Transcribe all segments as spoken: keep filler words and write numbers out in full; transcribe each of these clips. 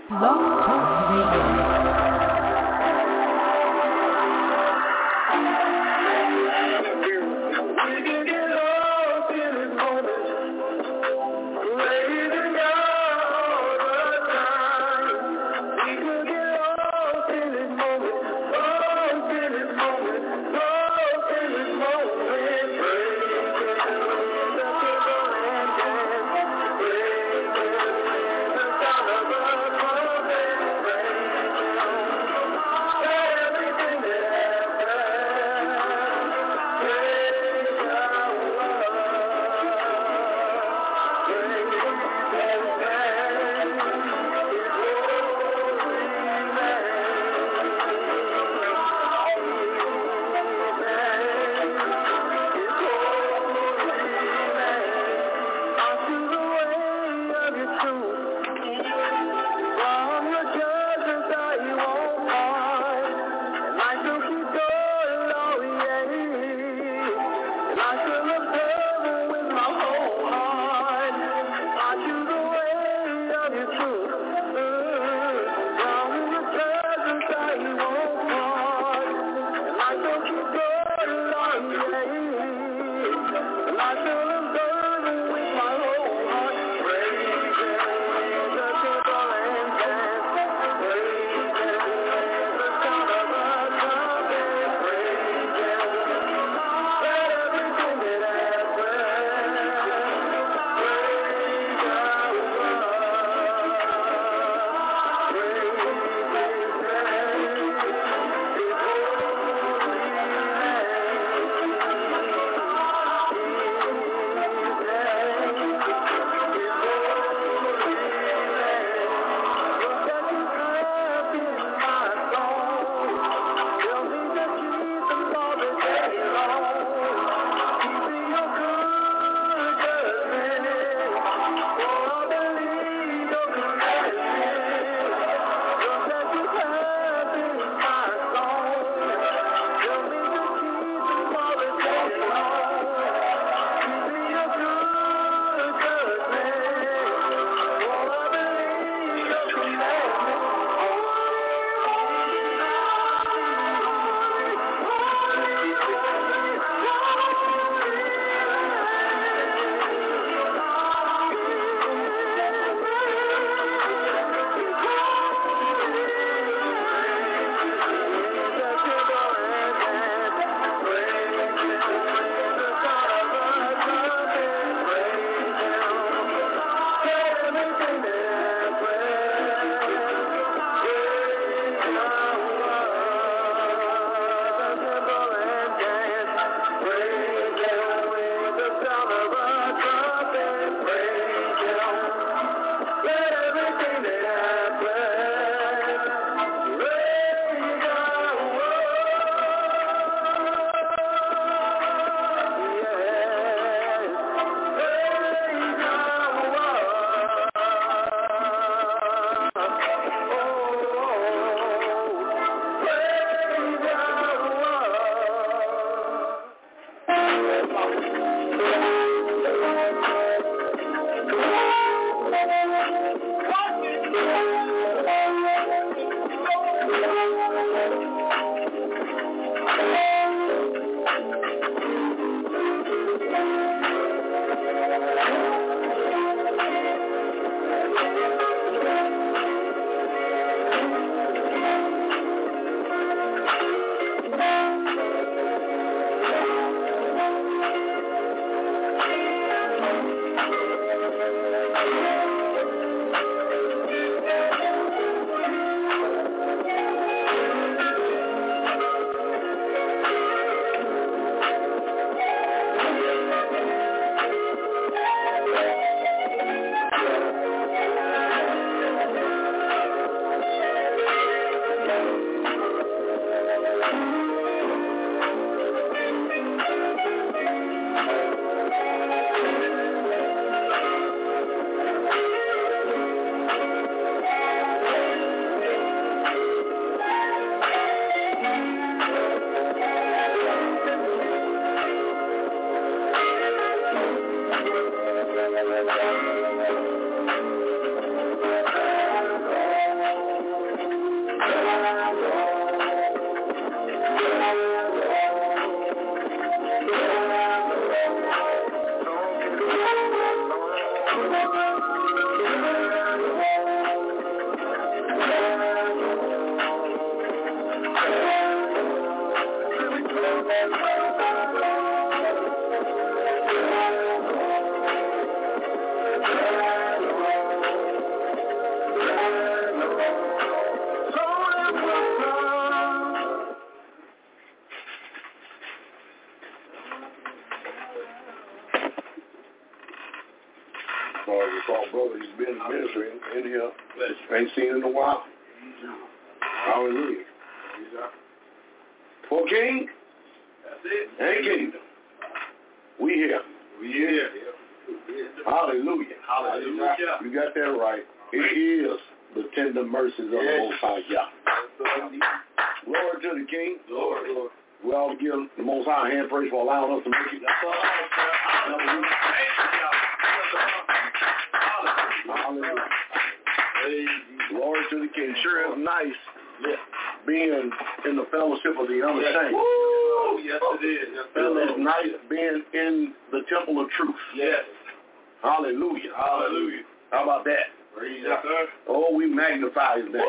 Blog Talk Radio. brother. He's been in ministry in, in here. Ain't seen in a while. Hallelujah. For King and Kingdom. We here. We here. Hallelujah. Hallelujah. You got that right. It is the tender mercies of the Most High Yah. Glory to the King. Lord, Lord. We all give the Most High hand praise for allowing us to make it. Hallelujah. Glory to the King. Sure is nice being in the fellowship of the unashamed. Woo! Yes, it is. Yes, it's nice being in the temple of truth. Yes. Hallelujah. Hallelujah. How about that? Praise yes, sir. Oh, we magnify his name.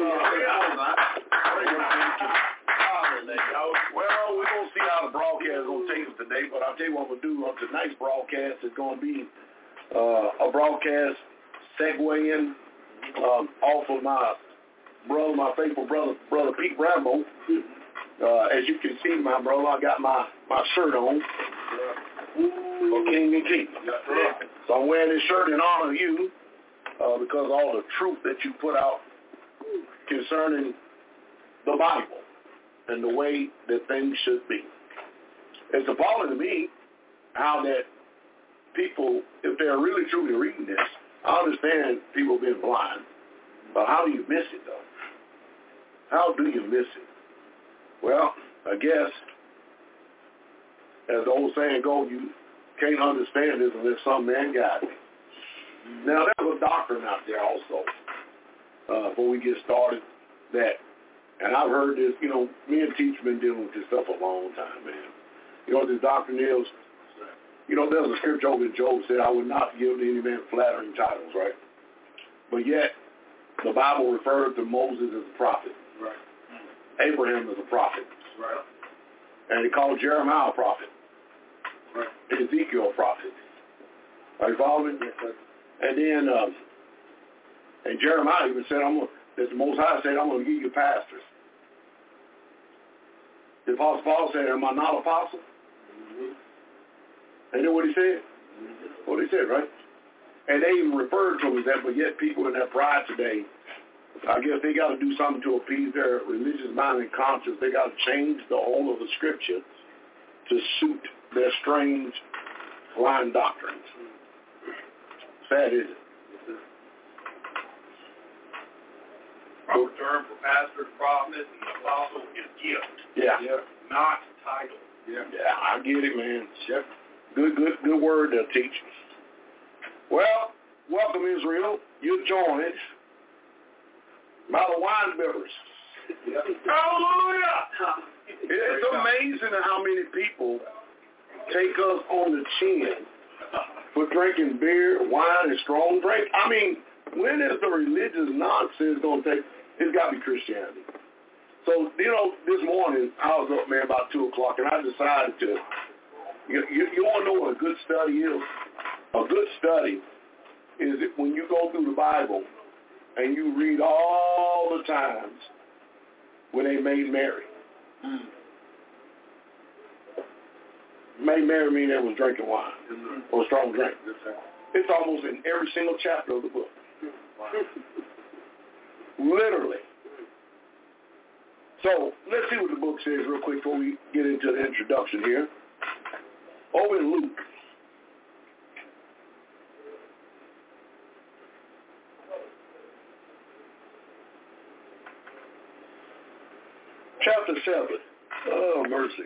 Well, we're going to see how the broadcast is going to take us today, but I'll tell you what we'll do on tonight's broadcast is going to be uh, a broadcast segueing um, off of my brother, my faithful brother, brother Pete Rambo. Uh, as you can see, my brother, I got my, my shirt on for King and King. So I'm wearing this shirt in honor of you uh, because of all the truth that you put out concerning the Bible and the way that things should be. It's appalling to me how that people, if they're really truly reading this, I understand people being blind, but how do you miss it, though? How do you miss it? Well, I guess, as the old saying goes, you can't understand this unless some man guide me. Now, there's a doctrine out there also, uh, before we get started, that, and I've heard this, you know, me and Teach been dealing with this stuff a long time, man. You know what this doctrine is? You know, there's a scripture over in Job said, I would not give to any man flattering titles, right? But yet, the Bible referred to Moses as a prophet. Right. Abraham as a prophet. Right. And he called Jeremiah a prophet. Right. And Ezekiel a prophet. Are you following me? Yes, and then, um, and Jeremiah even said, I'm gonna, that the Most High said, I'm going to give you pastors. The Apostle Paul said, am I not apostle? Mm-hmm. And then what he said? Mm-hmm. What he said, right? And they even referred to him as that, but yet people in their pride today, I guess they got to do something to appease their religious mind and conscience. They got to change the whole of the scripture to suit their strange, blind doctrines. Sad, is it? Proper term for pastor, prophet, and apostle is gift. Yeah. Yeah. Not title. Yeah. Yeah, I get it, man. Yep. Good, good, good word there, teach. Well, welcome, Israel. You're joined by the wine bibbers. Yep. Hallelujah! It's amazing how many people take us on the chin for drinking beer, wine, and strong drink. I mean, when is the religious nonsense going to take? It's got to be Christianity. So, you know, this morning, I was up, man, about two o'clock, and I decided to, you, you, you want to know what a good study is? A good study is it when you go through the Bible and you read all the times when they made merry. Mm. Made merry mean they was drinking wine Mm-hmm. or strong drink. Yes, It's almost in every single chapter of the book. Wow. Literally. So let's see what the book says real quick before we get into the introduction here. Over in Luke. Chapter seven. Oh, mercy.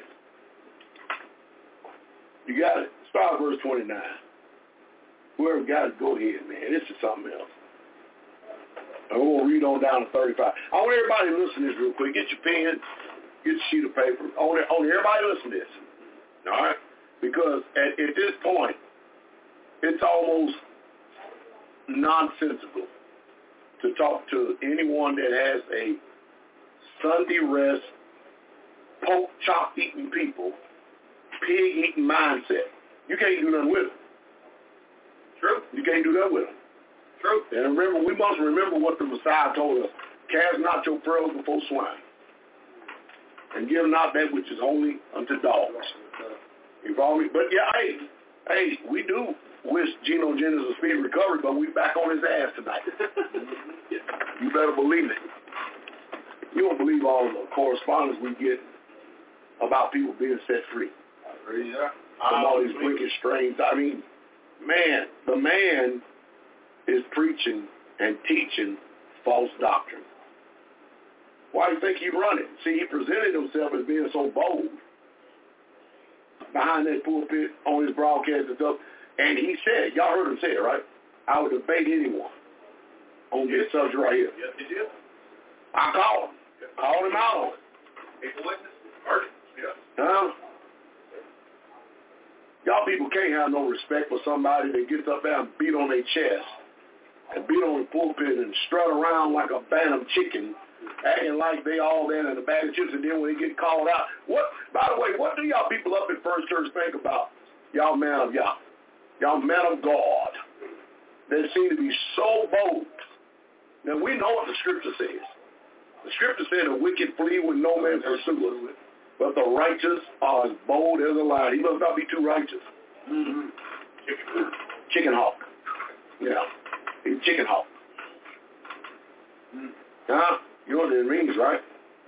You got it. Start verse twenty-nine. Whoever got it, go ahead, man. This is something else. I'm going to read on down to thirty-five. I want everybody to listen to this real quick. Get your pen. Get your sheet of paper. I want, I want everybody to listen to this. All right? Because at, at this point, it's almost nonsensical to talk to anyone that has a Sunday rest, pork chop eating people, pig eating mindset. You can't do nothing with them. True. You can't do that with them. True. And remember, we must remember what the Messiah told us. Cast not your pearls before swine. And give not that which is only unto dogs. You follow me? But yeah, hey, hey, we do wish Geno Jennings a speedy recovery, but we back on his ass tonight. You better believe it. You don't believe all the correspondence we get about people being set free. Yeah. From all these wicked strains. I mean, man, the man is preaching and teaching false doctrine. Why do you think he run it? See, he presented himself as being so bold behind that pulpit on his broadcast and stuff. And he said, y'all heard him say it, right? I would debate anyone on this subject right here. Yes, he did. I called him. Yes. Called him out on it. People witness. Heard it. Yes. Huh? Y'all people can't have no respect for somebody that gets up there and beat on their chest and beat on the pulpit and strut around like a bantam chicken, acting like they all there in the bag of chips, and then when they get called out, what, by the way, what do y'all people up at First Church think about y'all man of y'all? Y'all men of God that seem to be so bold. Now, we know what the scripture says. The scripture said the wicked flee when no man pursues, but the righteous are as bold as a lion. He must not be too righteous. Mm-hmm. Chicken, chicken hawk. Yeah, he's chicken hawk. Mm. Huh? You know what it means, right?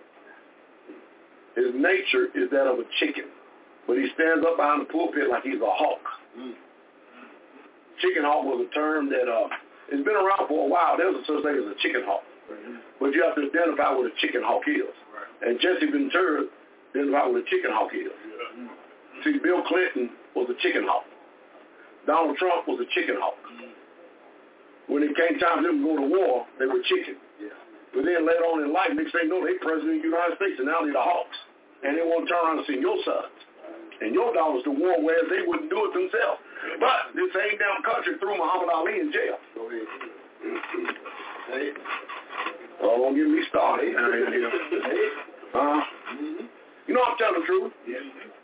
His nature is that of a chicken, but he stands up behind the pulpit like he's a hawk. Mm. Chicken hawk was a term that uh, it's been around for a while. There's a such thing as a chicken hawk, Mm-hmm. but you have to identify what a chicken hawk is. Right. And Jesse Ventura identified what a chicken hawk is. Yeah. See, Bill Clinton was a chicken hawk. Donald Trump was a chicken hawk. Mm. When it came time for them to go to war, they were chicken. Yeah. But then later on in life, next thing you know, they president of the United States, and now they're the hawks. And they want to turn around and send your sons and your daughters to war, whereas they wouldn't do it themselves. But this same damn country threw Muhammad Ali in jail. Go ahead. Hey. Oh, don't get me started. Hey. Uh, Mm-hmm. you know I'm telling the truth. Yeah.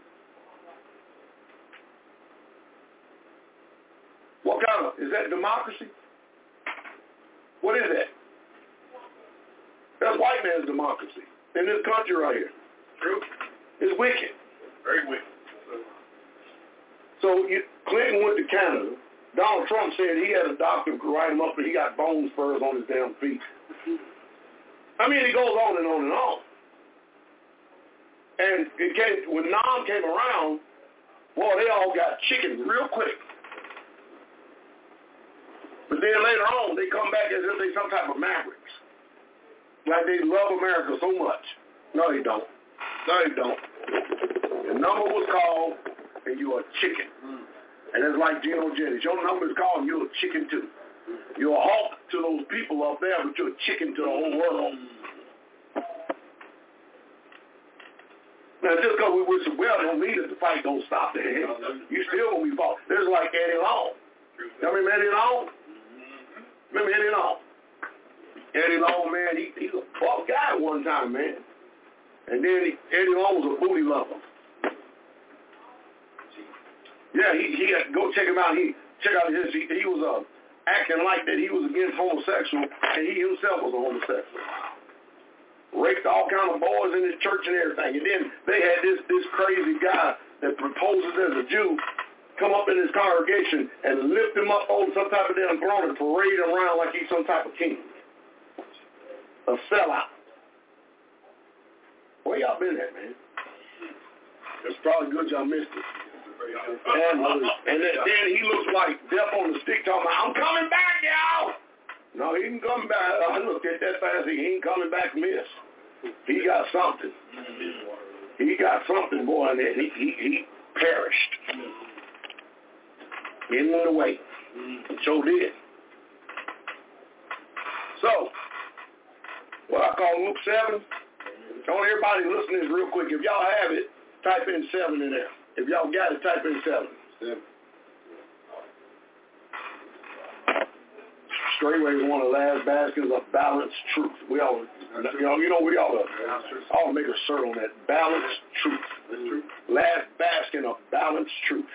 What kind of, is that democracy? What is that? That's white man's democracy in this country right here. True. It's wicked. Very wicked. So you, Clinton went to Canada. Donald Trump said he had a doctor who could write him up, but he got bone spurs on his damn feet. I mean, it goes on and on and on. And it came, when Nam came around, boy, they all got chicken real quick. But then later on, they come back as if they some type of mavericks. Like they love America so much. No, they don't. No, they don't. The number was called, and you are chicken. Mm. And it's like Geno Jennings. Your number is called, and you're a chicken too. You're a hawk to those people up there, but you're a chicken to the whole world. Now, just because we wish it well don't mean that the fight don't stop there. You still going to be fought. There's like Eddie Long. You remember Eddie Long? Remember Eddie Long? Eddie Long, man, he, he's a buff guy one time, man. And then he, Eddie Long was a booty lover. Yeah, he, he had to go check him out. He check out his. He, he was uh, acting like that he was against homosexual, and he himself was a homosexual. Raped all kind of boys in his church and everything. And then they had this this crazy guy that proposes as a Jew come up in his congregation and lift him up on some type of damn throne and parade him around like he's some type of king. A sellout. Where y'all been at, man? It's probably good y'all missed it. And, and then, then he looks like death on the stick talking about, I'm coming back, y'all. No, he ain't coming back. I looked at that fast. He ain't coming back, miss. He got something. He got something, boy, and he, he, he perished. He went away. So did. So, what I call Luke seven, I want everybody listening real quick. If y'all have it, type in seven in there. If y'all got it, type in seven. Seven. Straightway is one of the last baskets of balanced truth. We all, you know, you know, we all, uh, all make a cert on that. Balanced truth. truth. Last basket of balanced truth.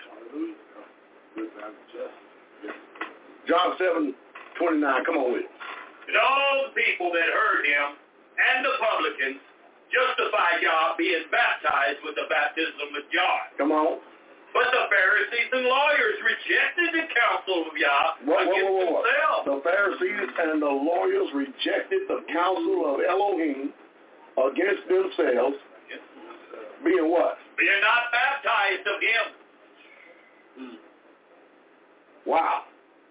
John seven twenty-nine. Come on with it. And all the people that heard him and the publicans justified God being baptized with the baptism of John. Come on. But the Pharisees and lawyers rejected the counsel of Yah Whoa, whoa, against whoa, whoa. themselves. The Pharisees and the lawyers rejected the counsel of Elohim against themselves, being what? Being not baptized of him. Wow.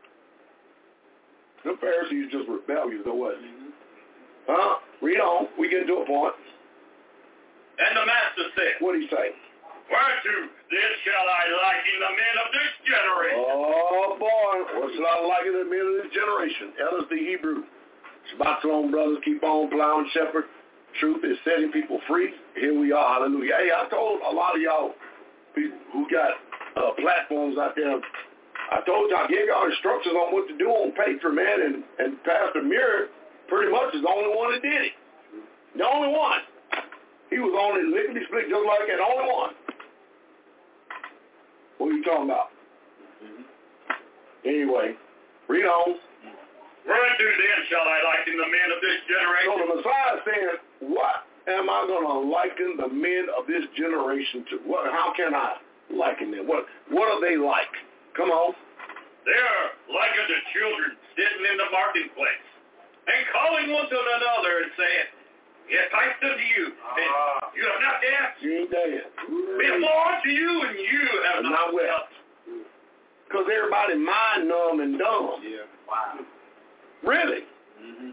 The Pharisees just rebellious, though, wasn't it? Huh? Read on. We get to a point. And the master said, What did he say? Whereto then shall I liken the men of this generation? Oh, boy. What shall I liken the men of this generation? Ellis the Hebrew. Shabbat shalom, brothers. Keep on plowing, shepherd. Truth is setting people free. Here we are. Hallelujah. Hey, I told a lot of y'all people who got uh, platforms out there, I told y'all, I gave y'all instructions on what to do on Patreon, man, and, and Pastor Muir pretty much is the only one that did it. The only one. He was on it lickety split just like that. Only one. What are you talking about? Mm-hmm. Anyway, read on. Whereunto then shall I liken the men of this generation? So the Messiah is saying, what am I going to liken the men of this generation to? What? How can I liken them? What What are they like? Come on. They are like unto children sitting in the marketplace and calling one to another and saying, Yes, I stood to you, and uh, you have not danced. You ain't there. Before to you, and you have I'm not not wept. Because everybody mind numb and dumb. Yeah, wow. Really? Mm-hmm.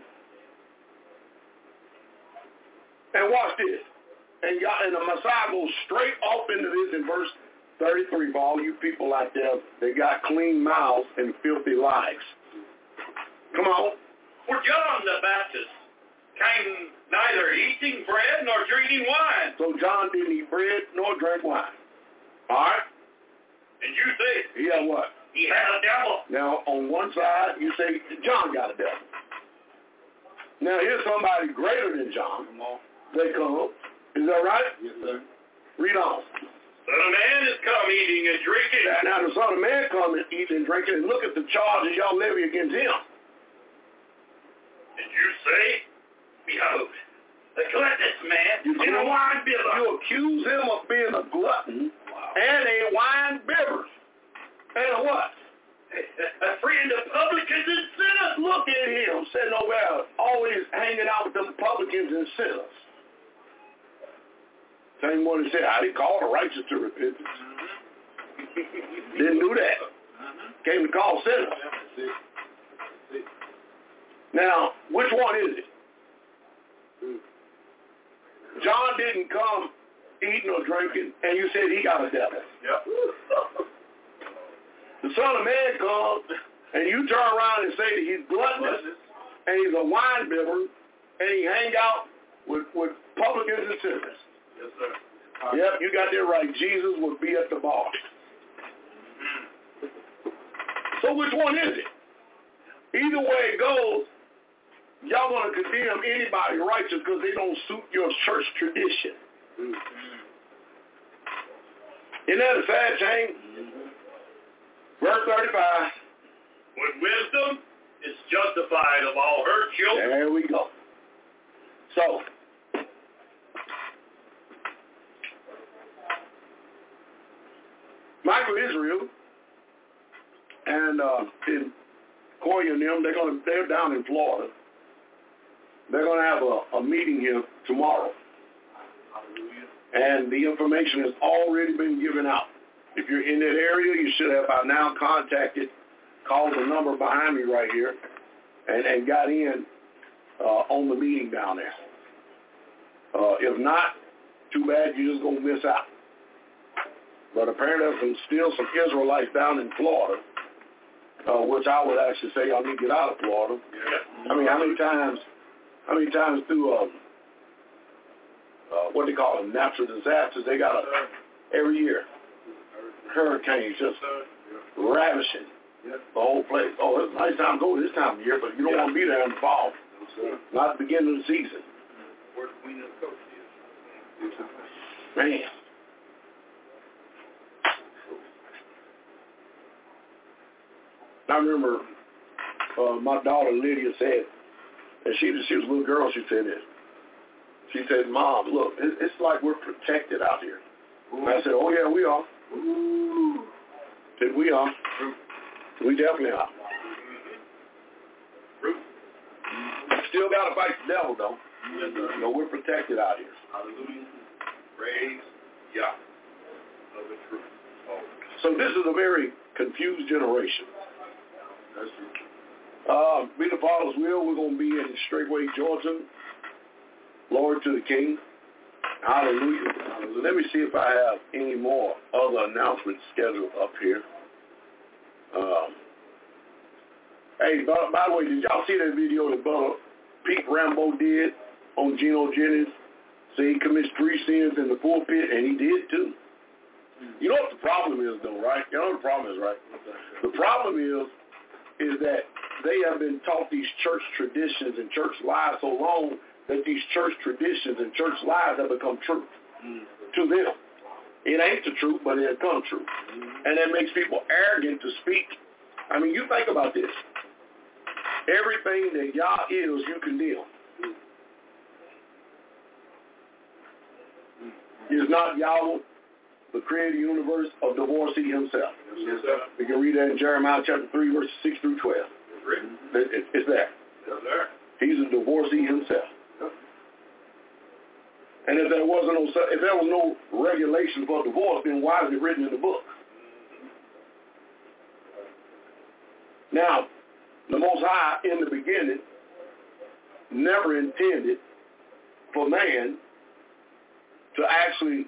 And watch this. And, y'all, and the Messiah goes straight off into this in verse thirty-three for all you people out there that got clean mouths and filthy lives. Come on. For John the Baptist came neither eating bread nor drinking wine. So John didn't eat bread nor drink wine. All right? And you say, He had what? he had a devil. Now, on one side, you say John got a devil. Now, here's somebody greater than John. They come. Is that right? Yes, sir. Read on. Son of Man is come eating and drinking. Now, the Son of Man come and eating and drinking, and look at the charges y'all levy against him. And you say, Behold, the gluttonous man You and a wine bibber. You accuse him of being a glutton Wow. and a wine bibber. And a what? A friend of publicans and sinners. Look at him sitting over there, always hanging out with them publicans and sinners. Same one that said, I didn't call the righteous to repentance. Mm-hmm. Didn't do that. Mm-hmm. Came to call sinners. Yeah, Now, which one is it? John didn't come eating or drinking, and you said he got a devil. Yep. The Son of Man comes, and you turn around and say that he's gluttonous, and he's a wine bibber, and he hang out with, with publicans and sinners. Yes, sir. Yep, you got that right. Jesus would be at the bar. So which one is it? Either way it goes, y'all want to condemn anybody righteous because they don't suit your church tradition. Mm-hmm. Isn't that a sad shame? Mm-hmm. Verse thirty-five. With wisdom is justified of all her children. There we go. So, Michael Israel and uh, in Corey and them, they're gonna they're down in Florida. They're gonna have a, a meeting here tomorrow. And the information has already been given out. If you're in that area, you should have by now contacted, called the number behind me right here, and, and got in uh, on the meeting down there. Uh, if not, too bad, you're just going to miss out. But apparently there's some, still some Israelites down in Florida, uh, which I would actually say y'all need to get out of Florida. Yeah. I mean, how many times, how many times through, uh, uh, what they call them, natural disasters, they got a, every year, hurricanes just ravishing the whole place. Oh, it's a nice time to go this time of year, but you don't want to be there in the fall. Not at the beginning of the season. Where the queen of the coast is. Man. I remember uh, my daughter Lydia said, and she, she was a little girl, she said this. She said, Mom, look, it, it's like we're protected out here. And I said, oh, yeah, we are. Ooh. That we are. We definitely are. Still got to fight the devil, though. Yes, sir. You know, we're protected out here. Hallelujah. Praise Yah of the truth. Oh. So this is a very confused generation. That's true. Uh, be the Father's will, we're going to be in Straightway, Georgia. Glory to the King. Hallelujah. Hallelujah. Let me see if I have any more other announcements scheduled up here. Um, hey, by, by the way, did y'all see that video that Brother Pete Rambo did on Geno Jennings? So he commits three sins in the pulpit, and he did too. You know what the problem is, though, right? You know what the problem is, right? The problem is, is that they have been taught these church traditions and church lies so long that these church traditions and church lies have become truth mm. to them. It ain't the truth, but it has become true. Mm. And that makes people arrogant to speak. I mean, you think about this. Everything that Yah is, you condemn. Mm. Is not Yahweh the creator universe of divorcee himself? Yes, sir. We can read that in Jeremiah chapter three, verses six through twelve. It's written. It, it, it's there. Yes, sir. He's a divorcee himself. And if there wasn't no, if there was no regulation for divorce, then why is it written in the book? Now, the Most High, in the beginning, never intended for man to actually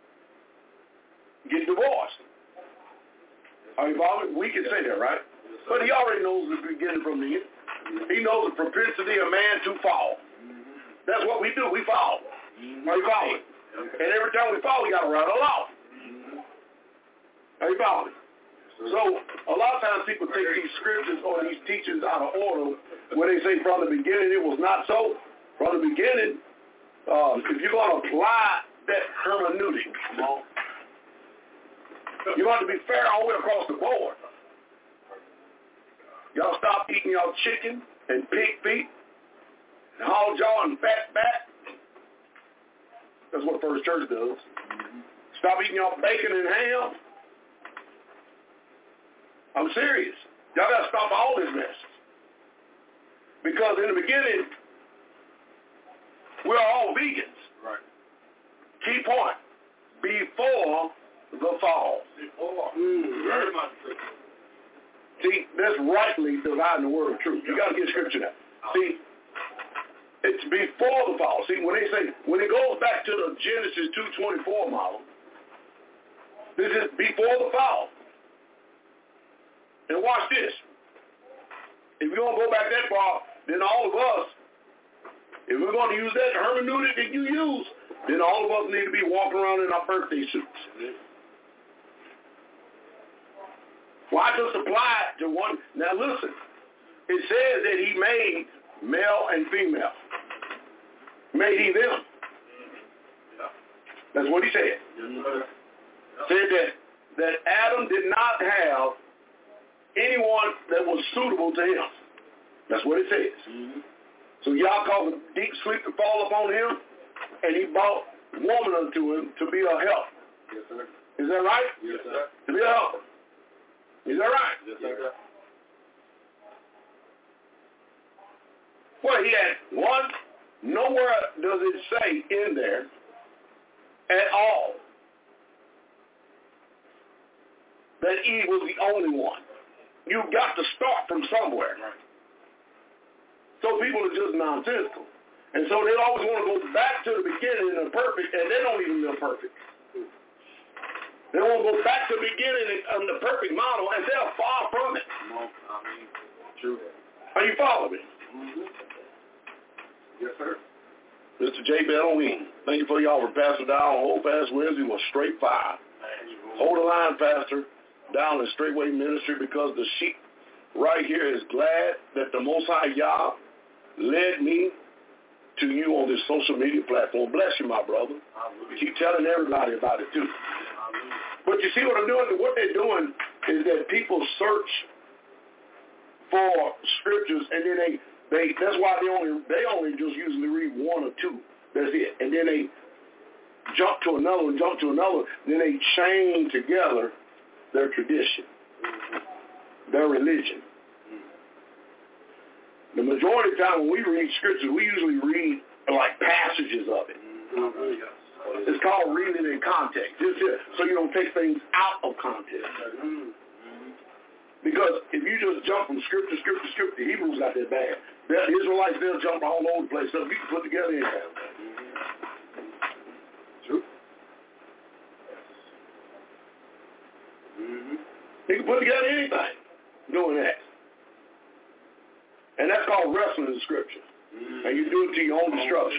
get divorced. Are you following? We can say that, right? But he already knows the beginning from the end. He knows the propensity of man to fall. That's what we do. We fall. Are you following? And every time we fall, we got to run a law. Are you following? So a lot of times people take these scriptures or these teachings out of order where they say from the beginning it was not so. From the beginning, um, if you're going to apply that hermeneutic, you want to be fair all the way across the board. Y'all stop eating y'all chicken and pig feet and hog jaw and fat back. That's what First Church does. Stop eating y'all bacon and ham. I'm serious. Y'all got to stop all this mess. Because in the beginning, we're all vegans. Right. Key point. Before the fall. Before. Mm, very much true. See, that's rightly dividing the word of truth. You got to get scripture now. See, it's before the fall. See, when they say, when it goes back to the Genesis two twenty-four model, this is before the fall. And watch this. If you're going to go back that far, then all of us, if we're going to use that hermeneutic that you use, then all of us need to be walking around in our birthday suits. Why just apply it to one? Now listen, it says that he made male and female. Made he them. That's what he said. Said that, that Adam did not have anyone that was suitable to him. That's what it says. Mm-hmm. So y'all caused a deep sleep to fall upon him, and he brought woman unto him to be a help. Yes, sir. Is that right? Yes, sir. To be a helper. Is that right? Yes, sir. Well, he had one. Nowhere does it say in there at all that Eve was the only one. You've got to start from somewhere. Right. So people are just nonsensical. And so they always want to go back to the beginning and the perfect, and they don't even live perfect. They want to go back to the beginning and the perfect model, and they're far from it. No, I mean, true. Are you following me? Mm-hmm. Yes, sir. Mister J. Belloween, thank you for y'all for passing down. Hold fast Wednesday was straight fire. Hold the line, Pastor, down in Straightway Ministry, because the sheep right here is glad that the Most High Yah led me to you on this social media platform. Bless you, my brother. Hallelujah. Keep telling everybody about it, too. Hallelujah. But you see what I'm doing? What they're doing is that people search for scriptures, and then they, they that's why they only they only just usually read one or two. That's it. And then they jump to another one, jump to another, then they chain together their tradition, their religion. The majority of the time when we read scripture, we usually read like passages of it. It's called reading it in context. It's just, so you don't take things out of context. Because if you just jump from scripture, scripture, scripture, the Hebrews got that bad. The Israelites, they'll jump all over the place. So you can put together anything. True. Mm-hmm. You can put together anything doing that. And that's called wrestling in Scripture. Mm-hmm. And you do it to your own destruction.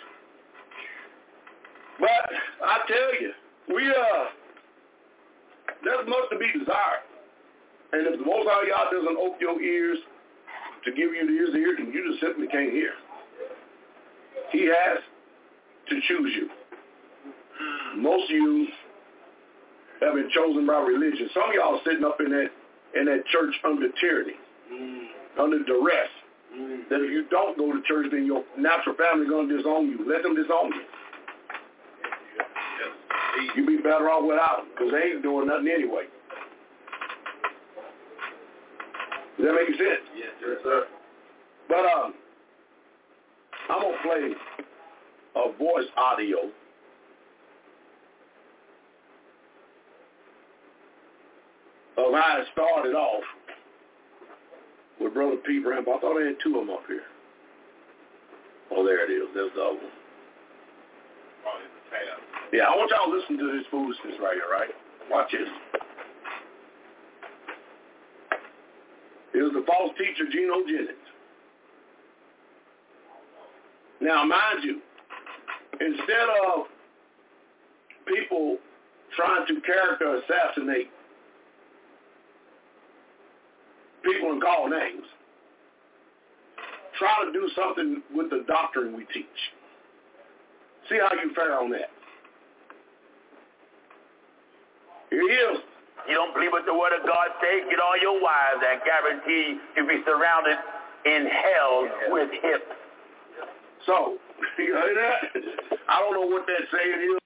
But I tell you, we uh, there's much to be desired. And if the Most High God doesn't open your ears to give you the ears to hear, then you just simply can't hear. He has to choose you. Most of you have been chosen by religion. Some of y'all are sitting up in that in that church under tyranny, mm. under duress. Mm. That if you don't go to church, then your natural family is going to disown you. Let them disown you. You be better off without them because they ain't doing nothing anyway. Does that make sense? Yes, yes, sir. But um, I'm going to play a voice audio of how it started off with Brother Pete Rambo. I thought I had two of them up here. Oh, there it is. There's the other one. Yeah, I want y'all to listen to this foolishness right here, right? Watch this. It was the false teacher, Geno Jennings. Now, mind you, instead of people trying to character assassinate people and call names, try to do something with the doctrine we teach. See how you fare on that. Here he is. You don't believe what the word of God says? Get all your wives and guarantee you'll be surrounded in hell with hips. So, you heard that? I don't know what that saying is,